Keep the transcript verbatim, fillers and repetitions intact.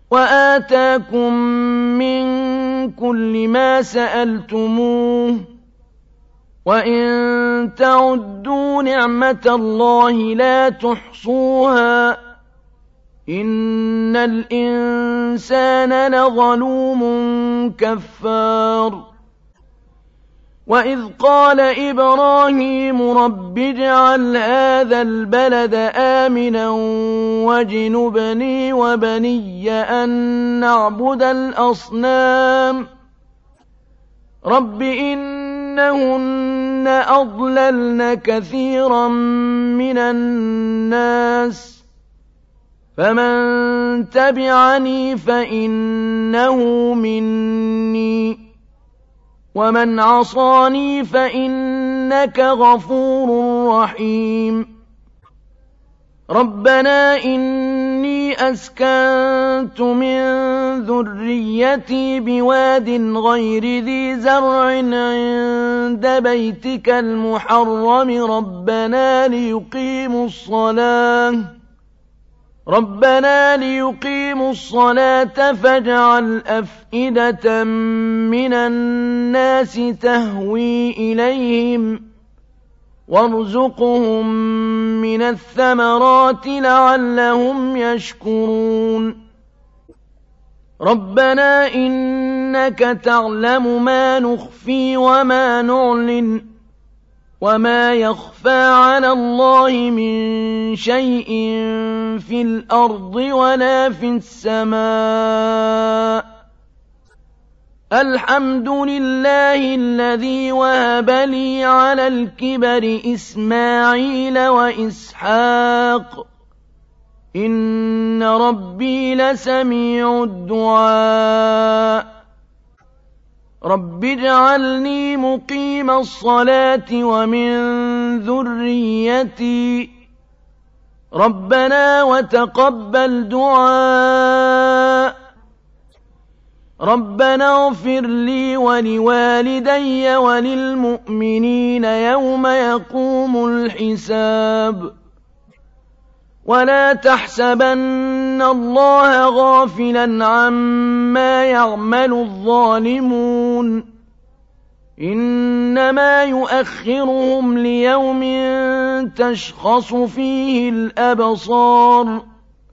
وآتاكم من كل ما سألتموه وإن تعدوا نعمة الله لا تحصوها إن الإنسان لظلوم كفار وإذ قال إبراهيم رب اجعل هذا البلد آمنا واجنبني وبني أن نعبد الأصنام رب إنهن أضللن كثيرا من الناس فمن تبعني فإنه مني ومن عصاني فإنك غفور رحيم ربنا إني أسكنت من ذريتي بواد غير ذي زرع عند بيتك المحرم ربنا ليقيموا الصلاة ربنا ليقيموا الصلاة فاجعل أفئدة من الناس تهوي إليهم وارزقهم من الثمرات لعلهم يشكرون ربنا إنك تعلم ما نخفي وما نعلن وما يخفى على الله من شيء في الأرض ولا في السماء الحمد لله الذي وهب لي على الكبر إسماعيل وإسحاق إن ربي لسميع الدعاء رب اجعلني مقيم الصلاة ومن ذريتي ربنا وتقبل دعاء ربنا اغفر لي ولوالدي وللمؤمنين يوم يقوم الحساب ولا تحسبن الله غافلا عما يعمل الظالمون إنما يؤخرهم ليوم تشخص فيه الأبصار